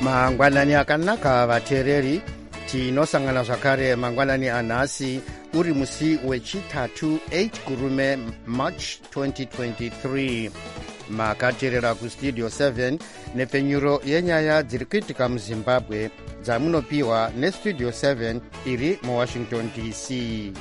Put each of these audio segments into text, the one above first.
mangwanani akanaka vateereri, tinosangana zvakare mangwanani anhasi uri musi wechitatu 8 kurume March 2023. makateerera kustudio 7 nepfenyuro yenyaya dziri kuitika muzimbabwe dzamunopiwa nestudio 7 iri muwashington dc.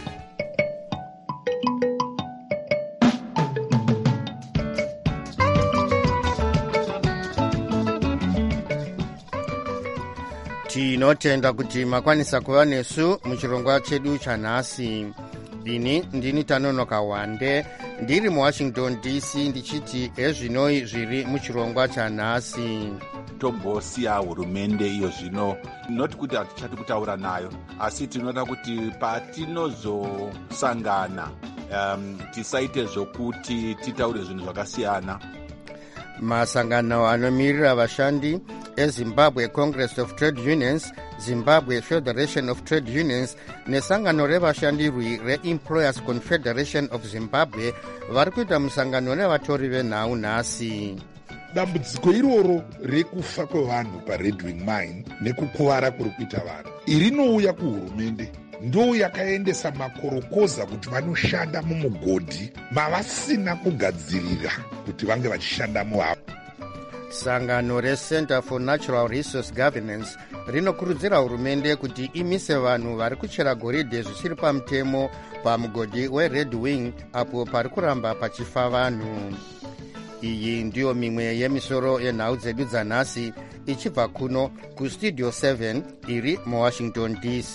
tinotenda kuti makwanisa kuva nesu muchirongwa chedu chanhasi. ini ndini Tanonoka Wande ndiri muwashington dc ndichiti ezvinoi zviri muchirongwa chanhasi. tombosiya hurumende iyo zvino, noti kuti hatichati kutaura nayo, asi tinoda kuti patinozosangana tisaite zvokuti titaure zvinhu zvakasiyana. masangano anomirira vashandi ezimbabwe Congress of Trade Unions, Zimbabwe Federation of Trade Unions nesangano revashandirwi reEmployers Confederation of Zimbabwe vari kuita musangano nevatori venhau nhasi. dambudziko iroro rekufa kwevanhu paRed Wing Mine nekukuvara kuri kuita vanhu irinouya kuhurumende ndo yakaendesa makorokoza kuti vanoshanda mumugodhi mavasina kugadzirira kuti vange vachishanda muhavo. sangano reCenter for Natural Resource Governance rinokurudzira hurumende kuti imise vanhu vari kuchera goridhe zvisiri pamutemo pamugodhi weRed Wing apo pari kuramba pachifa vanhu. iyi ndiyo mimwe yemisoro yenhau dzedu dzanhasi ichibva kuno kustudio 7 iri muwashington dc.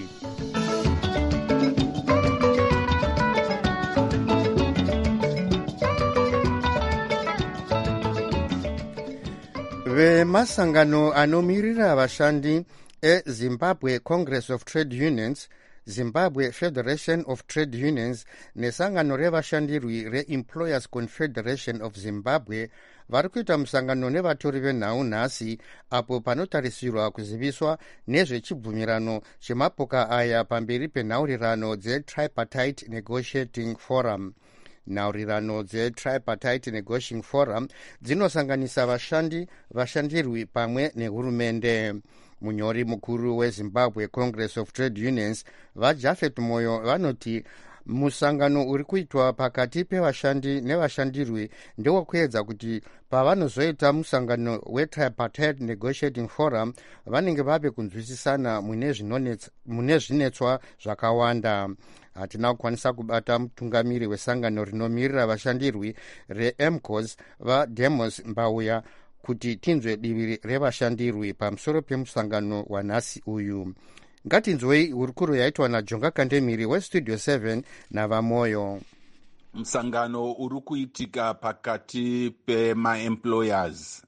vemasangano anomirira vashandi eZimbabwe Congress of Trade Unions, Zimbabwe Federation of Trade Unions nesangano revashandirwi reEmployers Confederation of Zimbabwe vari kuita musangano nevatori venhau nhasi apo panotarisirwa kuziviswa nezvechibvumirano chemapoka aya pamberi penhaurirano dzeTripartite Negotiating Forum. nhaurirano dzeTripartite Negotiating Forum dzinosanganisa vashandirwi pamwe nehurumende. munyori mukuru weZimbabwe Congress of Trade Unions vaJafet Moyo vanoti musangano uri kuitwa pakati pevashandi nevashandirwi ndewekuedza kuti pavanozoita musangano weTripartite Negotiating Forum vanenge vave kunzwisisana mune zvinetswa zvakawanda. hatina kukwanisa kubata mutungamiri wesangano rinomirira vashandirwi reMCOS vaDemos Mbauya kuti tinzwe divi revashandirwi pamusoro pemusangano wanhasi uyu. ngatinzwei hurukuro yaitwa naJonga Kandemiri westudio 7 navamoyo. musangano uri kuitika pakati pemaemployers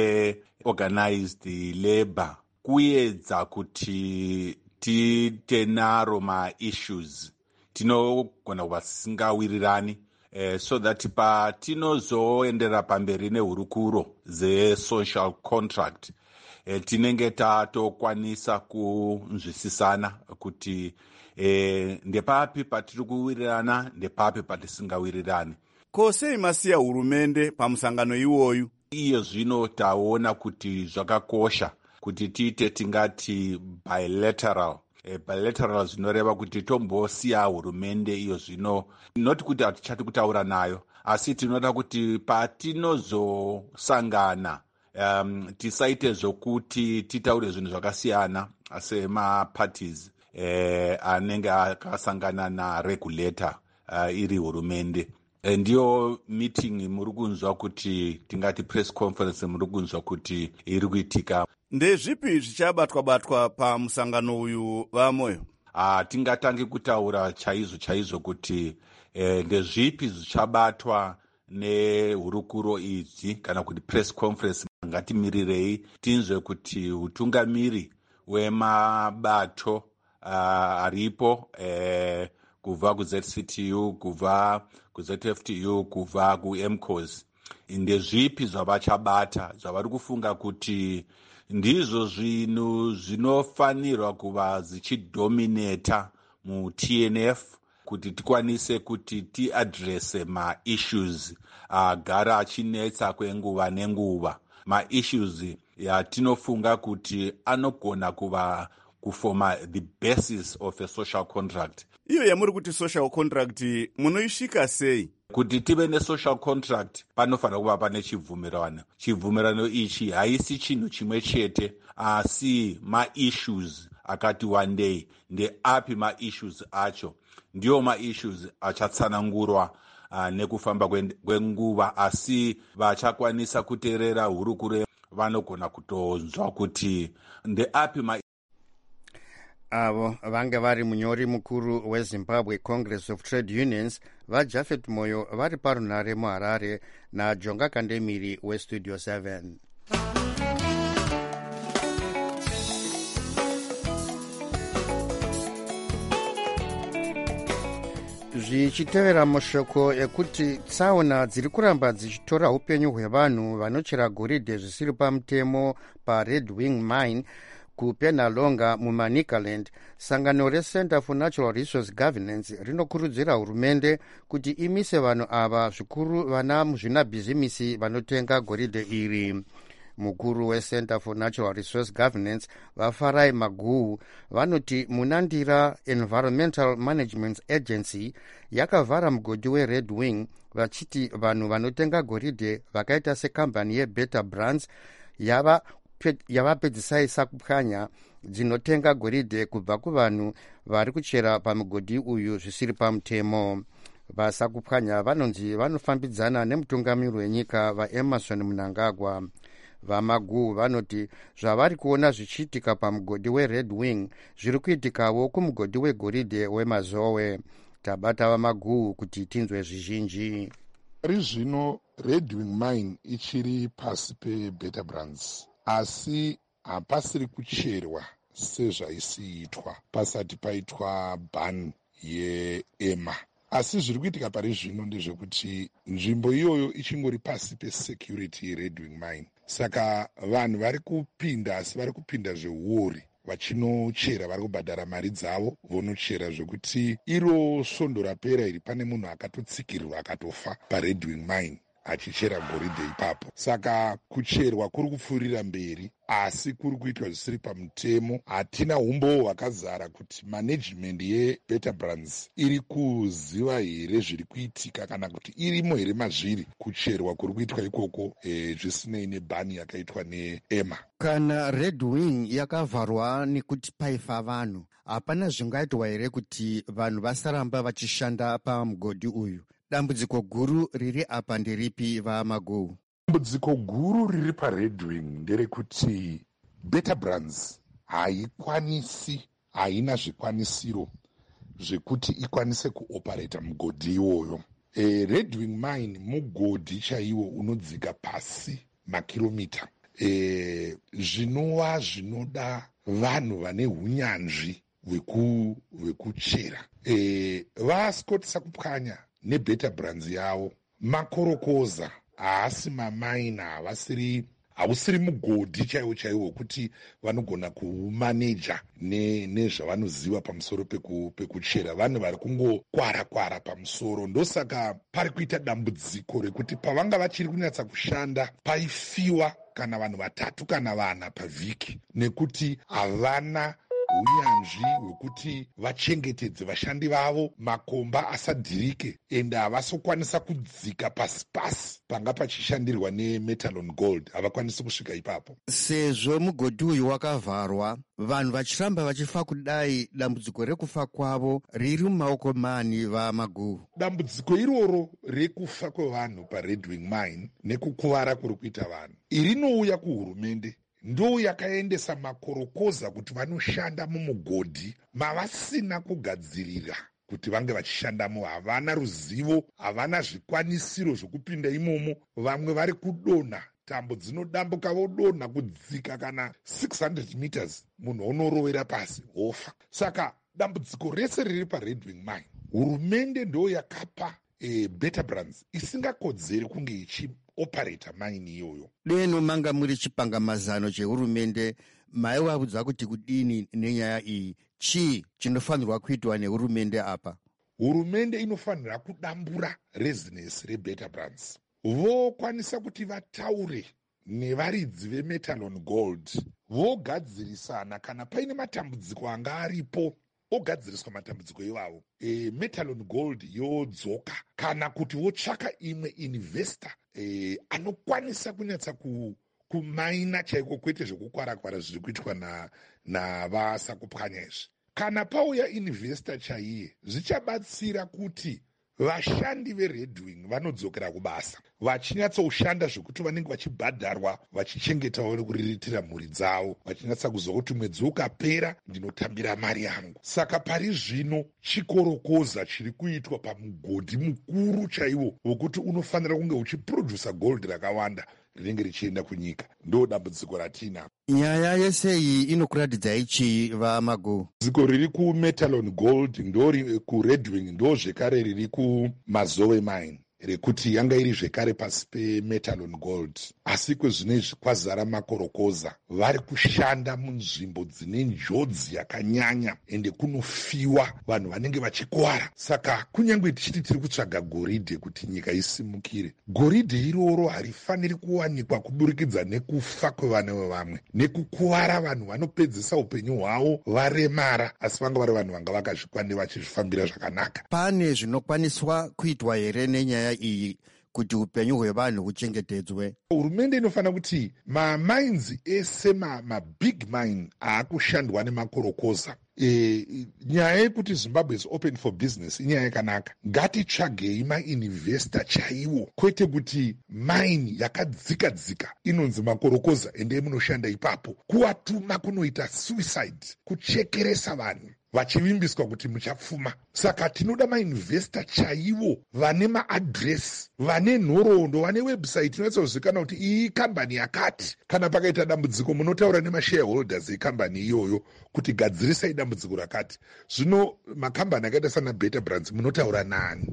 neorganized labor kuedza kuti titenaro maissues tinogona kuva tisingawirirani so that patinozoendera pamberi nehurukuro dzesocial contract tinenge tatokwanisa kunzwisisana kuti ndepapi patiri kuwirirana ndepapi patisingawirirani. kosei masiya hurumende pamusangano iwoyu? iyo zvino taona kuti zvakakosha kuti tiite tingati bilateral zvinoreva kuti tombosiya hurumende iyo zvino, noti kuti hatichati kutaura nayo, asi tinoda kuti patinozosangana tisaite zvokuti titaure zvinhu zvakasiyana semaparties anenge akasangana naregulator iri hurumende. ndiyo meeting muri kunzwa kuti tingati press conference muri kunzwa kuti iri kuitika. ndezvipi zvichabatwa pamusangano uyu vamoyo? tingatangi kutaura chaizvo kuti ndezvipi zvichabatwa nehurukuro idzi kana kuti press conference. ngatimirirei tinzwe kuti utungamiri wemabato aripo kubva kuZCTU, kubva kuZFTU, kubva kuMCOS ndezvipi zvavachabata zvavari kufunga kuti ndizvo zvinhu zvinofanirwa kuva zvichidominata muTNF kuti tikwanise kuti tiadrese maissues agara achinetsa kwenguva nenguva, maissues yatinofunga kuti anogona kufoma the basis of a social contract. Iyo yamuri kuti social contract munoisvika sei? Kuti tive ne-social contract panofanira kuva pane chibvumirano. Chibvumirano ichi haisi chinhu chimwe chete, asi ma-issues akati wandei. Ndeapi ma-issues acho? Ndiyo ma-issues achatsanangurwa nekufamba kwenguva, asi vachakwanisa kuteerera hurukure vanogona kutonzwa kuti ndeapi avo vange vari munyori mukuru wezimbabwe congress of trade unions vaJafet Moyo vari parunhare muHarare naJonga Kandemiri westudio 7. Zvichitevera mashoko ekuti tsaona dziri kuramba dzichitora upenyu hwevanhu vanochera goridhe zvisiri pamutemo paRed Wing Mine kuPenalonga muManicaland, sangano reCenter for Natural Resource Governance rinokurudzira hurumende kuti imise vanhu ava, zvikuru vana muzvinabhizimisi vanotenga goridhe iri. Mukuru weCenter for Natural Resource Governance vaFarai Maguhu vanoti munandira Environmental Management Agency yakavhara mugodhi weRed Wing, vachiti vanhu vanotenga goridhe vakaita sekambani yeBeta Brands yavapedzisai sakupwanya dzinotenga goridhe kubva kuvanhu vari kuchera pamugodhi uyu zvisiri pamutemo. Vasakupwanya vanonzi vanofambidzana nemutungamiri wenyika vaEmerson Mnangagwa. VaMaguhu vanoti zvavari kuona zvichiitika pamugodhi weRed Wing zviri kuitikawo kumugodhi wegoridhe weMazowe. Tabata vaMaguhu kuti tinzwe zvizhinji. Ari zvino Red Wing Mine ichiri pasi peBeta Brands, asi hapasiri kucherwa sezvaisiitwa pasati paitwa bhani yeEMA. Asi zviri kuitika pari zvino ndezvekuti nzvimbo iyoyo ichingori pasi pesecurity yeRed Wing Mine. Saka vanhu vari kupinda, asi vari kupinda zveuori, vachinochera, vari kubhadhara mari dzavo vonochera, zvekuti iro svondo rapera iri pane munhu akatotsikirirwa akatofa paRed Wing Mine achichera goridhe ipapo. Saka kucherwa kuri kupfuurira mberi, asi kuri kuitwa zvisiri pamutemo. Hatina umbo hwakazara kuti management yeBeta Brands iri kuziva here zviri kuitika, kana kuti irimo here mazviri kucherwa kuri kuitwa ikoko zvisinei nebhani yakaitwa neEMA. Kana Red Wing yakavharwa nekuti paifa vanhu, hapana zvingaitwa here kuti vanhu vasaramba vachishanda pamugodhi uyu? Dambudziko guru riri apa nderipi vaMaguhu? Dambudziko guru riri paRed Wing nderekuti Beta Brands haina zvikwanisiro zvekuti ikwanise kuoperata mugodhi iwoyo. Red Wing Mine mugodhi chaiwo unodzika pasi makiromita. Zvinova zvinoda vanhu vane hunyanzvi hwekuchera. VaScott Sakupwanya neBeta Brands yavo makorokoza, haasi mamaina, hausiri mugodhi chaiwo chaiwo kuti vanogona kumaneja nezvavanoziva pamusoro pekuchera. Vanhu vari kungokwara pamusoro. Ndosaka pari kuita dambudziko rekuti pavanga vachiri kunyatsa kushanda paifiwa kana vanhu 3 kana 4 pavhiki, nekuti havana unyanzvi hwekuti vachengetedze vashandi vavo, makomba asadhirike, ende havasokwanisa kudzika pasi panga pachishandirwa neMetalon Gold, havakwanisi kusvika ipapo. Sezvo mugodhi uyu wakavharwa, vanhu vachiramba vachifa kudai, dambudziko rekufa kwavo riri mumaoko mani vaMaguhu? Dambudziko iroro rekufa kwevanhu paRed Wing Mine nekukuvara kuri kuita vanhu irinouya kuhurumende. Ndo yakaendesa makorokoza kuti vanoshanda mumugodhi mavasina kugadzirira kuti vange vachishandamo. Havana ruzivo, havana zvikwanisiro zvokupinda imomo. Vamwe vari kudonha tambo dzinodambuka, vodonha kudzika kana 600 meters, munhu unorovera pasi ofa. Saka dambudziko rese riri paRed Wing Mine, hurumende ndo yakapa Beta Brands isingakodzeri kunge ichioperata mine iyoyo. Deno manga muri chipangamazano chehurumende, maivaudza kuti kudini nenyaya iyi? Chii chinofanirwa kuitwa nehurumende apa? Hurumende inofanira kudambura rezinesi reBeta Brands. Vokwanisa kuti vataure nevaridzi vemetalon gold vogadzirisana kana paine matambudziko anga aripo ogadziriswa matambudziko iwavo. Metalon gold yodzoka kana kuti votsvaka imwe investor anokwanisa kunyatsa kumaina chaiko, kwete zvekukwara-kwara zviri kuitwa navasakupwanya izvi. Kana pauya investor chaiye, zvichabatsira kuti vashandi veredwing vanodzokera kubasa vachinyatsoshanda zvekuti vanenge vachibhadharwa vachichengetawo nekuriritira mhuri dzavo, vachinyatsa kuziva kuti mwedzi ukapera ndinotambira mari yangu. Saka pari zvino chikorokoza chiri kuitwa pamugodhi mukuru chaiwo wokuti unofanira kunge uchiprodusa gold rakawanda rinenge richienda kunyika. Ndo dambudziko ratina. Nyaya yese iyi inokuratidza ichi vaMagu? Dziko riri kumetalon gold ndo kuredwing ndo zvekare riri kumazowe mine rekuti yanga iri zvekare pasi pemetalon gold, asi kwezvinezvi kwazara makorokoza. Vari kushanda munzvimbo dzine njodzi yakanyanya ende kunofiwa vanhu vanenge vachikuwara. Saka kunyange tichiti tiri kutsvaga goridhe kuti nyika isimukire, goridhe iroro harifaniri kuwanikwa kuburikidza nekufa kwevana vevamwe, nekukuwara vanhu vanopedzisa upenyu hwavo varemara, asi vanga vari vanhu vanga vakazvikwande vachizvifambira zvakanaka. Pane zvinokwaniswa kuitwa here nenyaya iyi kuti upenyu hwevanhu huchengetedzwe? Hurumende inofanira kuti mamines ese mabig mine aakushandwa nemakorokoza. Nyaya yekuti Zimbabwe is open for business inyaya yakanaka. Ngatitsvagei mainvestor chaiwo, kwete kuti mine yakadzika-dzika inonzi makorokoza ende munoshanda ipapo, kuvatuma kunoita suicide, kuchekeresa vanhu vachivimbiswa kuti muchapfuma. Saka tinoda mainvestor chaiwo vane maadresi, vane nhoroondo, vane website inoatsozivikanwa kuti iyi kambani yakati. Kana pakaita dambudziko munotaura nemashareholders ekambani iyoyo kuti gadzirisai dambudziko rakati. Zvino makambani akaita sana Beta Brands munotaura nani?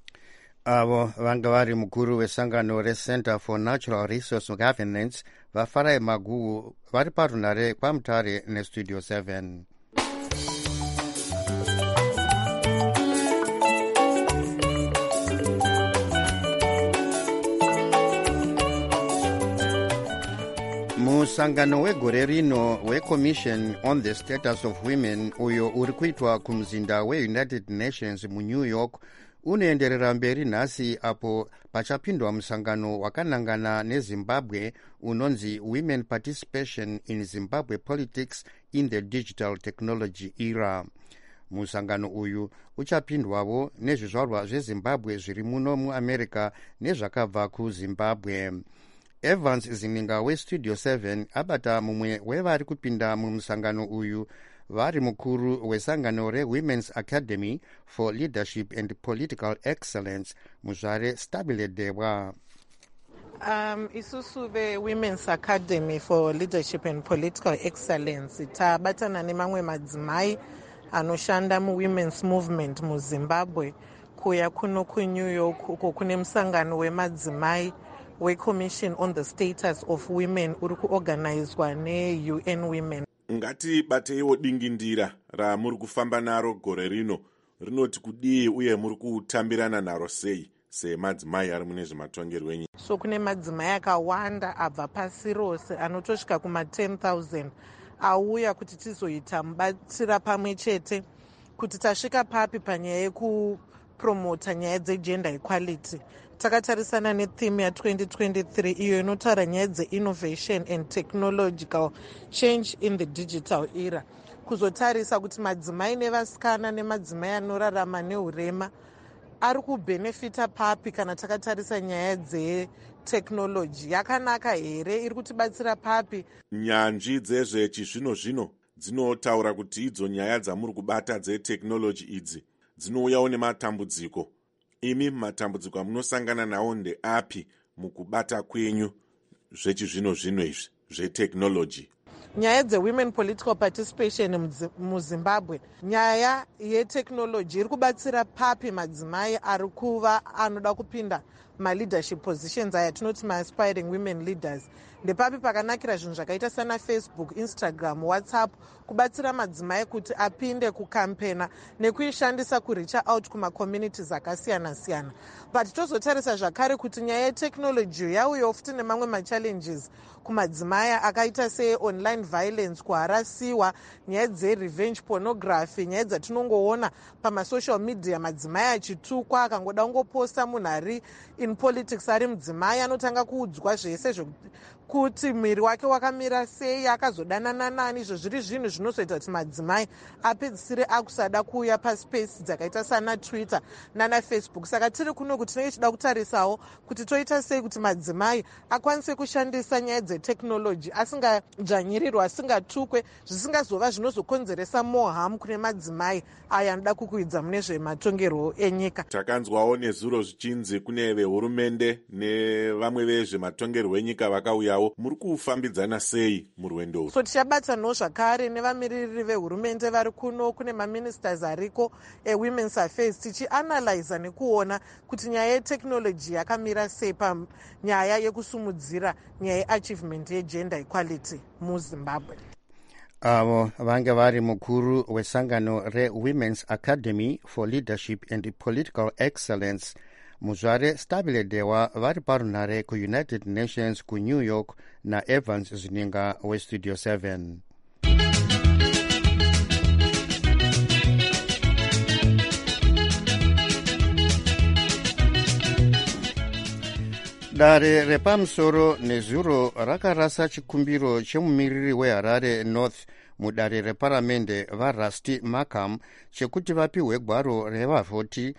Avo vanga vari mukuru wesangano reCenter for Natural Resource Governance vaFarai Magu vari parunare kwaMutare neStudio 7. Musangano wegore rino weCommission on the Status of Women uyo uri kuitwa kumuzinda weUnited Nations muNew York unoenderera mberi nhasi, apo pachapindwa musangano wakanangana neZimbabwe unonzi Women Participation in Zimbabwe Politics in the Digital Technology Era. Musangano uyu uchapindwavo nezvizvarwa zveZimbabwe zviri muno muAmerica nezvakabva kuZimbabwe. Evans Zininga weStudio 7 abata mumwe wevari kupinda mumusangano uyu, vari mukuru wesangano reWomen's Academy for Leadership and Political Excellence muzvare Stabile Debwa. Isusu veWomen's Academy for Leadership and Political Excellence tabatana nemamwe madzimai anoshanda muWomen's Movement muZimbabwe kuya kuno kuNew York uko kune musangano wemadzimai weCommission on the Status of Women uri kuorganizwa neUN Women. Ngati bateiwo dingindira ramuri kufamba naro gore rino rinoti kudii uye muri kutambirana naro sei semadzimai ari mune zvematongerwo enyika? So kune madzimai akawanda abva pasi rose anotosvika kuma10,000 auya kuti tizoita mubatsira pamwe chete kuti tasvika papi panyaya yekupromota nyaya dzegender equality. Takatarisana netheme ya2023 iyo inotaura nyaya dzeinnovation and technological change in the digital era, kuzotarisa kuti madzimai nevasikana nemadzimai anorarama neurema ari kubhenefita papi kana takatarisa nyaya dzetechnology. Yakanaka here? Iri kutibatsira papi? Nyanzvi dzezvechizvino-zvino dzinotaura kuti idzo nyaya dzamuri kubata dzetechnology idzi dzinouyawo nematambudziko. Imi matambudziko amunosangana nawo ndeapi mukubata kwenyu zvechizvino-zvino izvi zvetechnology? Nyaya dzewomen political participation muZimbabwe, nyaya yetechnology iri kubatsira papi madzimai ari kuva anoda kupinda maleadership positions aya tinoti maaspiring women leaders. Ndepapi pakanakira zvinhu zvakaita sana Facebook, Instagram, WhatsApp kubatsira madzimai kuti apinde kukampena nekuishandisa kuricha out kumacommunities akasiyana-siyana. But tozotarisa zvakare kuti nyaya yeteknology yauyawo futi nemamwe machallenges kumadzimai akaita seonline violence, kuharasiwa, nyaya dzerevenge pornography, nyaya dzatinongoona pamasocial media madzimai achitukwa, akangoda kungoposta munhu ari in politics ari mudzimai anotanga kuudzwa zvese kuti miri wake wakamira sei, akazodanana nani. Izvo zviri zvinhu zvinozoita kuti madzimai apedzisire akusada kuuya paspace dzakaita sana Twitter nana Facebook. Saka tiri kuno kuti tinenge tichida kutarisawo kuti toita sei kuti madzimai akwanise kushandisa nyaya dzeteknology asingadzvanyirirwa, asingatukwe, zvisingazova zvinozokonzeresa more harm kune madzimai aya anoda kukuidza mune zvematongerwo enyika. Takanzwawo nezuro zvichinzi kune vehurumende nevamwe vezvematongerwo enyika vakauyawo. Muri kufambidzana sei murwendo urwu? So tichabatanawo zvakare nevamiririri vehurumende vari kuno, kune maministers ariko ewomen's affairs, tichianalyza nekuona kuti nyaya yeteknology yakamira sei panyaya yekusumudzira nyaya yeachievement yegender equality muZimbabwe. Avo vange vari mukuru wesangano reWomen's Academy for Leadership and Political Excellence Muzvare Stabile Dewa vari parunhare kuUnited Nations kuNew York naEvans Zininga weStudio 7. Dare repamusoro nezuro rakarasa chikumbiro chemumiriri weHarare North mudare reparamende vaRusty Markham chekuti vapiwe gwaro revavhoti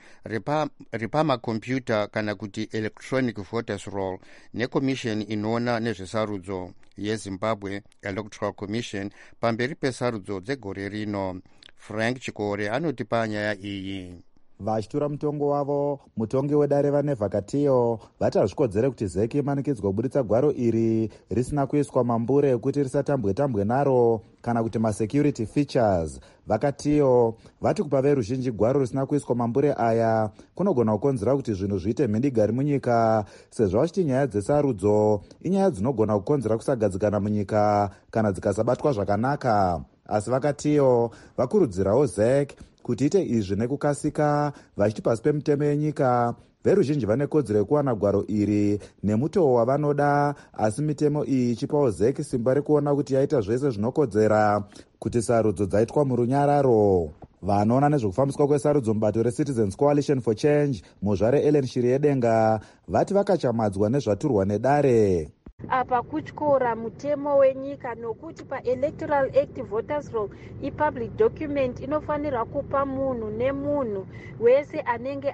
repamakombiyuta kana kuti electronic voters roll nekomisheni inoona nezvesarudzo yeZimbabwe Electoral Commission pamberi pesarudzo dzegore rino. Frank Chikore anotipa nyaya iyi. Vachitura mutongo wavo, mutongi wedare vanevhakatiyo vati hazvikodzere kuti ZEC imanikidzwa kubuditsa gwaro iri risina kuiswa mambure ekuti risatambwe naro kana kuti masecurity features. Vakatiyo vati kupa veruzhinji gwaro risina kuiswa mambure aya kunogona kukonzera kuti zvinhu zviite mhindigari munyika, sezvo vachiti nyaya dzesarudzo inyaya dzinogona kukonzera kusagadzikana munyika kana dzikasabatwa zvakanaka. Asi vakatiyo vakurudzirawo ZEC kuti ite izvi nekukasika, vachiti pasi pemutemo yenyika veruzhinji vane kodzero yekuwana gwaro iri nemutoo wavanoda, asi mitemo iyi ichipawo ZEC simba rekuona kuti yaita zvese zvinokodzera kuti sarudzo dzaitwa murunyararo. Vanoona nezvekufambiswa kwesarudzo mubato reCitizens Coalition for Change Muzvare Ellen Shiriedenga vati vakachamadzwa nezvaturwa nedare. Apa kutyora mutemo wenyika nokuti paElectoral Act voters roll ipublic document inofanirwa kupa munhu nemunhu wese anenge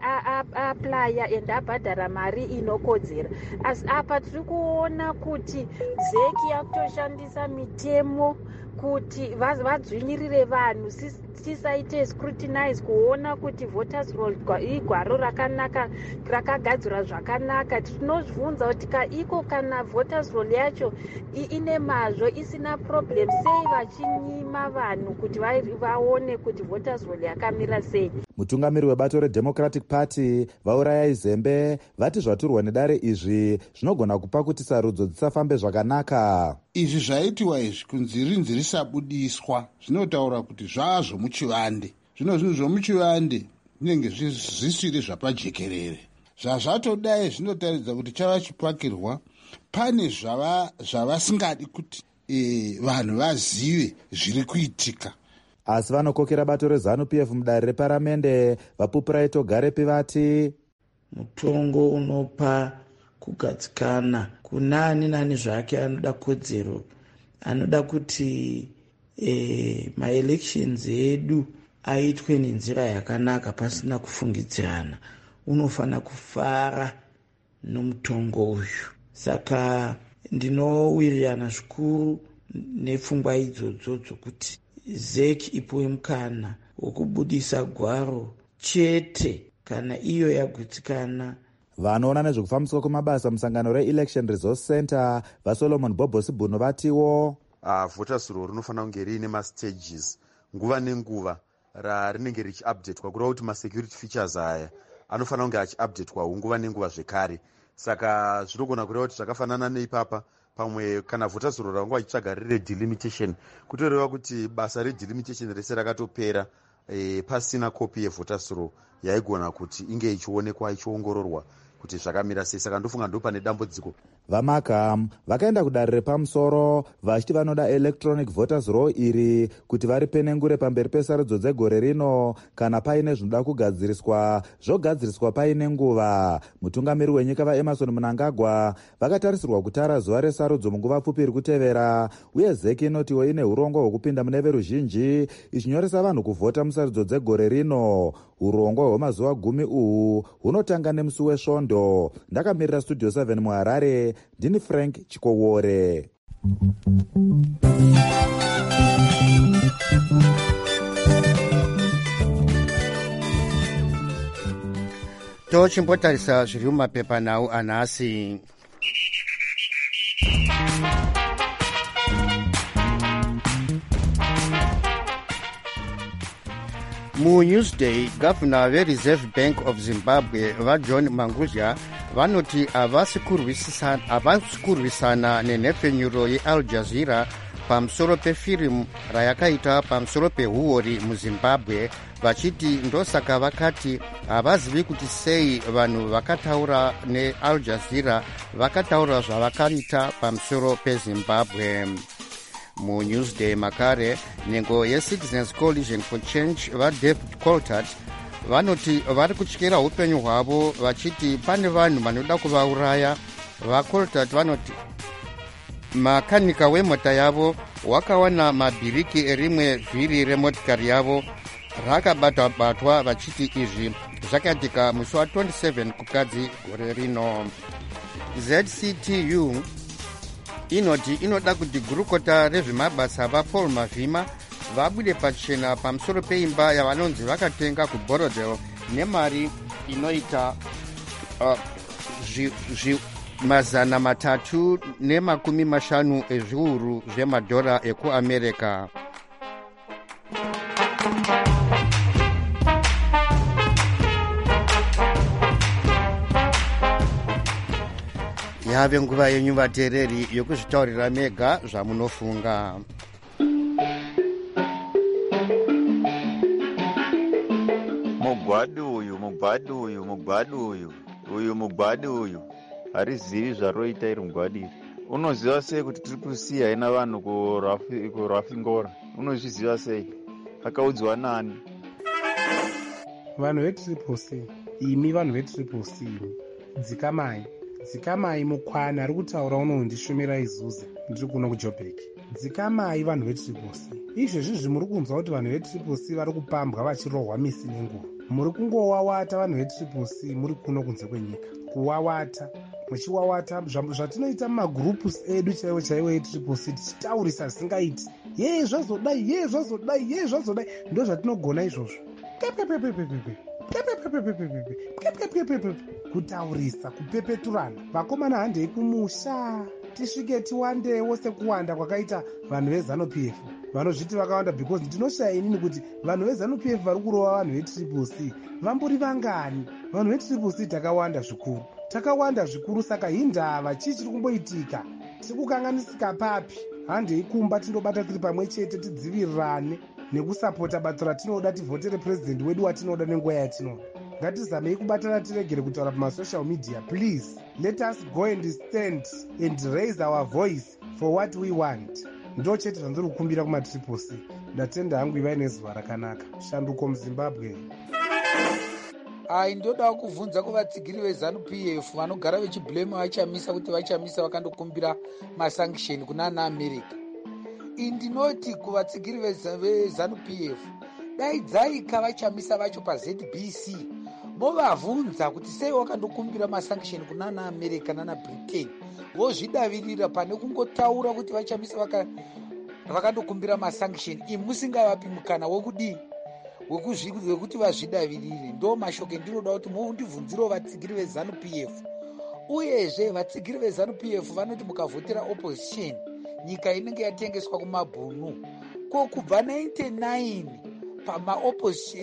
aaplya and abhadhara mari inokodzera. Asi apa tiri kuona kuti ZEC yakutoshandisa mitemo kuti vadzvinyirire vanhu, tisaite scrutinize kuona kuti voters roll igwaro rakanaka, rakagadzirwa zvakanaka. Tinozvibvunza kuti iko kana voters roll yacho ine mazvo isina problem, sei vachinyima vanhu kuti vaone kuti voters roll yakamira sei? Mutungamiri webato reDemocratic Party vaurayai Zembe vati zvaturwa nedare izvi zvinogona kupa kuti sarudzo dzisafambe zvakanaka. Izvi zvaitiwa izvi kunzi rinzi risabudiswa zvinotaura kuti zvazvo muchivande. Zvino zvinhu zvomuchivande zvinenge zvisiri zvapajekerere. Zvazvatodai zvinotaridza kuti chava chipakirwa pane zvavasingadi kuti vanhu vazive zviri kuitika. Asi vanokokera bato reZANU-PF mudare reparamende vaPupuraito Garepi vati mutongo unopa kugadzikana kunani nani zvake anoda kodzero, anoda kuti maelections edu aitwe nenzira yakanaka pasina kufungidzirana. Unofana kufara nomutongo uyu. Saka ndinowirirana zvikuru nepfungwa idzodzo dzokuti ZEC ipuwe mukana wokubudisa gwaro chete kana iyo yagutsikana. Vanoona nezvekufambiswa kwemabasa musangano reElection Resource Center vaSolomon Bobosi Bhuno vatiwo voters roll rinofanira kunge riine mastages nguva nenguva rinenge richiupdatewa kureva kuti masecurity features aya anofanira kunge achiupdatewa nguva nenguva zvekare saka zvinogona kureva kuti zvakafanana neipapa pamwe kana vhotazuro ranga vachitsvaga riri delimitation kutoreva kuti basa redelimitation rese rakatopera pasina kopi yevhotazuro yaigona kuti inge ichionekwa ichiongororwa kuti zvakamira sei. Saka ndofunga ndo pane dambudziko. Vamakam vakaenda kudare repamusoro vachiti vanoda electronic voters roll iri kuti varipenengure pamberi pesarudzo dzegore rino kana paine zvinoda kugadziriswa zvogadziriswa paine nguva. Mutungamiri wenyika vaEmerson Mnangagwa vakatarisirwa kutara zuva resarudzo munguva pfupi iri kutevera, uye zeki inotiwo ine urongo hwekupinda mune veruzhinji ichinyoresa vanhu kuvhota musarudzo dzegore rino. Urongo hwemazuva 10 uhu hunotanga nemusi wesvondo. Ndakamirira studio 7 muHarare, ndini Frank Chikowore. tochimbotarisa zviri mumapepanhau anhasi. MuNewsday, gavana veReserve Bank of Zimbabwe vaJohn Mangudya vanoti havasi kurwisana nenhepfenyuro yeAl Jazeera pamusoro pefirimu rayakaita pamusoro pehuori muZimbabwe, vachiti ndosaka vakati havazivi kuti sei vanhu vakataura neAl Jazeera vakataura zvavakaita pamusoro peZimbabwe. MuNewsday makare, nhengo yeCitizens Coalition for Change vaDavid Coltart vanoti vari kutyira upenyu hwavo vachiti pane vanhu vanoda kuvauraya. VaColtart vanoti makanika wemota yavo wakawana mabhiriki erimwe vhiri remotikari yavo rakabatwa vachiti izvi zvakaitika musi wa27 kukadzi gore rino. ZCTU inoti inoda kuti gurukota rezvemabasa vaPaul Mavhima vabude pachena pamusoro peimba yavanonzi vakatenga kuBorodale nemari inoita $350 ezviuru zvemadhora ekuAmerica. Yave nguva yenyu vateereri yokuzvitaurira mega zvamunofunga. mugwadi uyu harizivi zvaroita iri mugwadi iri. Unoziva sei kuti Triple-C haina vanhu kurafingora? Unozviziva sei? Akaudzwa nani? Vanhu veTriple-C, imi vanhu veTriple-C, dzikamai mukwana ari kutaura unondishumira izuze ndiri kuno kuJoburg. Dzikamai vanhu veTriple-C, izvezvizvi muri kunzwa kuti vanhu veTriple-C vari kupambwa vachirohwa misi nenguva. Muri kungowawata vanhu veTriple-C muri kuno kunze kwenyika, kuwawata muchiwawata zvatinoita mumagurupusi edu chaiwo eTriple-C tichitaurisa zvisingaiti, yeye zvazodai ndo zvatinogona izvozvo, kutaurisa, kupepeturana. Vakomana handei kumusha tisvike tiwandewo sekuwanda kwakaita vanhu veZANU-PF vanozviti vakawanda, because ndinoshaya inini kuti vanhu veZANU-PF vari kurova vanhu veTriple-C vamburi vangani. Vanhu veTriple-C takawanda zvikuru, saka hindava chii chiri kumboitika, tiri kukanganisika papi? Handei kumba tindobata tiri pamwe chete, tidzivirirane nekusapota bato ratinoda, tivhotere purezidendi wedu watinoda nenguva yatinoda. Ngatizamei kubatana tiregere kutaura pamasocial media. Please, let us go and stand and raise our voice for what we want. Ndo chete zvandiri kukumbira kumaTriple-C. Ndatenda hangu ivaine zuva rakanaka. Shanduko muZimbabwe. Ndoda kuvunza kuvatsigiri veZANU-PF vanogara vechiblame vachamisa kuti vachamisa vakandokumbira masanction kunana America. Ndinoti kuvatsigiri veZANU-PF, daidzai kavachamisa vacho paZBC movavunza kuti sei wakandokumbira masanction kunana America nana Britain, vozvidavirira pane kungotaura kuti vachamisa vakandokumbira masanction musingavapi mukana wokudii wekuti vazvidavirire. Ndo mashoko ndinoda kuti mundibvunziro vatsigiri veZANU-PF. Uyezve vatsigiri veZANU-PF vanoti mukavhotera opposition nyika inenge yatengeswa kumabhunu. Ko kubva 99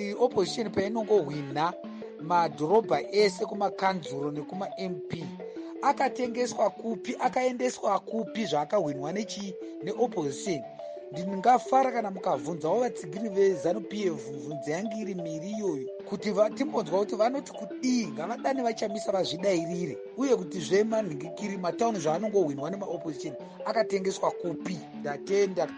opposition painongohwina madhorobha ese kumakanzuro nekuma MP, akatengeswa kupi, akaendeswa kupi zvaakahwinwa neopposition. Ndingafara kana mukabvunzawo vatsigiri veZANU-PF bvunzo yangu iri miri iyoyo, kuti timbonzwa kuti vanoti kudii, ngavadane vachamisa vazvidairire, uye kuti zvemanhingikiri matauni zvaanongohwinwa nemaopposition akatengeswa kupi. Ndatenda.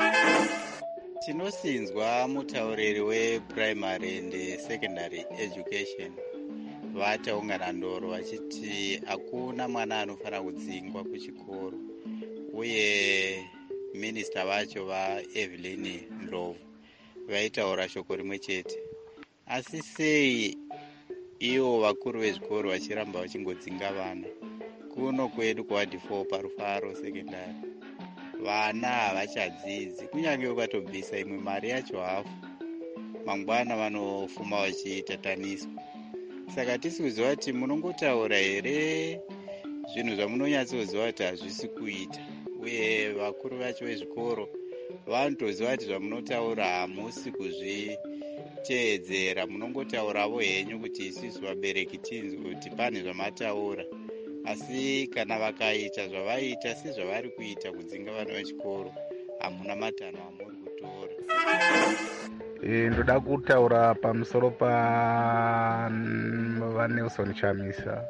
Tinosinzwa mutauriri weprimary and secondary education vataungana ndoro vachiti hakuna mwana anofanira kudzingwa kuchikoro, uye minista vacho vaEvelyn Ndlovu vaitaura shoko rimwe chete. Asi sei ivo vakuru vezvikoro vachiramba vachingodzinga vana? Kuno kwedu kuward 4 paRufaro secondary vana havachadzidzi, kunyange ukatobvisa imwe mari yacho hafu, mangwana vanofuma vachitataniswa. Saka tisi kuziva kuti munongotaura here zvinhu zvamunonyatsoziva kuti hazvisi kuita, uye vakuru vacho vezvikoro vanotoziva kuti zvamunotaura hamusi kuzviteedzera, munongotauravo henyu kuti isusu vabereki tinzwi kuti pane zvamataura. Asi kana vakaita zvavaita sezvavari kuita kudzinga vana vechikoro, hamuna matanho amuri kutora. Ndoda kutaura pamusoro paNelson Chamisa.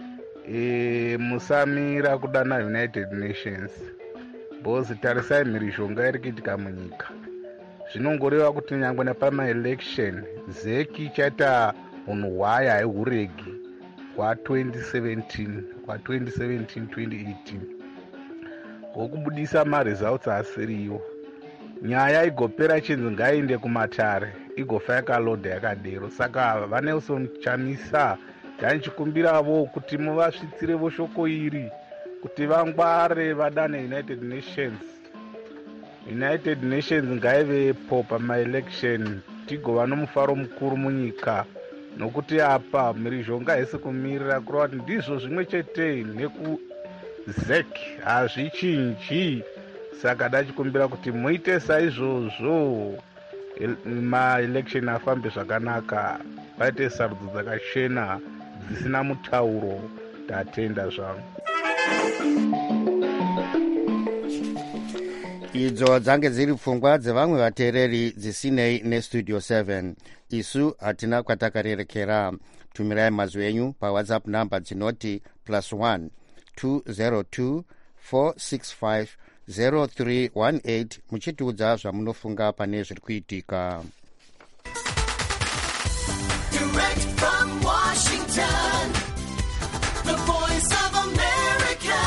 Musamira kudana United Nations, bozi tarisai mhirizhonga iri kuitika munyika. Zvinongoreva kuti nyangwe napamaelection zeki chaita unhwaya haihuregi kwa2017-2018 ngokubudisa maresults asiriwo. Nyaya igopera chinzi ngainde kumatare igofa yakalodha yakadero. Saka vaNelson Chamisa ndanichikumbiravo kuti muvasvitsirevo shoko iri kuti vangware vadane United Nations ngaivepo pamaelection tigova nomufaro mukuru munyika, nokuti apa mhirizhonga haisi kumirira kureva kuti ndizvo zvimwe chete nekuzek hazvichinji. Saka ndachikumbira kuti muite saizvozvo, maelection afambe zvakanaka, paite sarudzo dzakachena dzisina mutauro. Tatenda zvangu. Idzo dzange dziri pfungwa dzevamwe vateereri dzisinei nestudio 7. Isu hatina kwatakarerekera. Tumirai mazwi enyu pawhatsapp namba dzinoti +1 202 465 0318 muchitiudza zvamunofunga pane zviri kuitika. Direct from Washington, the voice of America,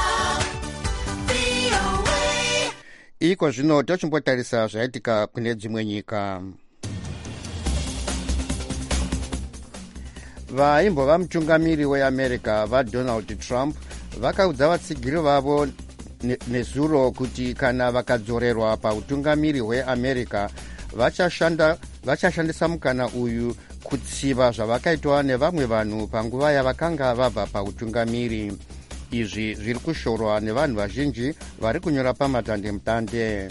VOA. Iko zvino tochimbotarisa zvaitika kune dzimwe nyika. Vaimbova mutungamiri weAmerica vaDonald Trump vakaudza vatsigiri vavo nezuro kuti kana vakadzorerwa pautungamiri hweAmerica vachashandisa mukana uyu kutsiva zvavakaitwa nevamwe vanhu panguva yavakanga vabva pautungamiri. Izvi zviri kushorwa nevanhu vazhinji vari kunyora pamatandemutande.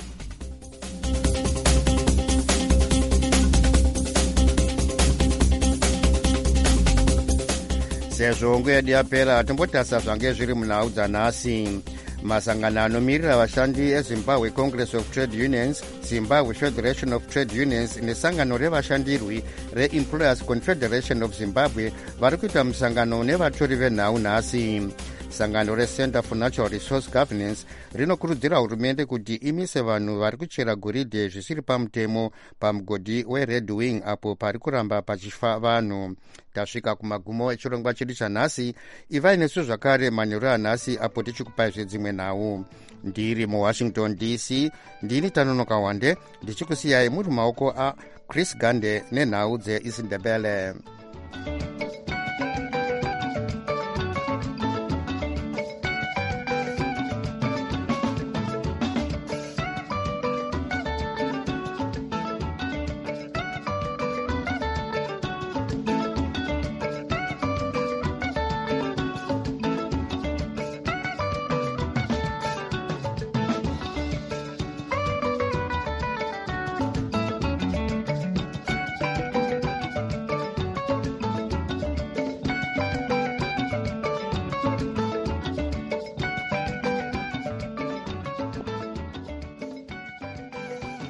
Sezvo nguva yedu yapera, tombotasa zvange zviri munhau dzanhasi. Masangano anomirira vashandi eZimbabwe Congress of Trade Unions, Zimbabwe Federation of Trade Unions nesangano revashandirwi reEmployers Confederation of Zimbabwe vari kuita musangano nevatori venhau nhasi. Sangano reCenter for Natural Resource Governance rinokurudzira hurumende kuti imise vanhu vari kuchera goridhe zvisiri pamutemo pamugodhi weRed Wing apo pari kuramba pachifa vanhu. Tasvika kumagumo echirongwa chedu chanhasi. Ivai nesu zvakare manyoro anhasi apo tichikupai zvedzimwe nhau. Ndiri muWashington DC, ndini Tanonoka Wande ndichikusiyai muri maoko aChris Gande nenhau dzeIsindebele.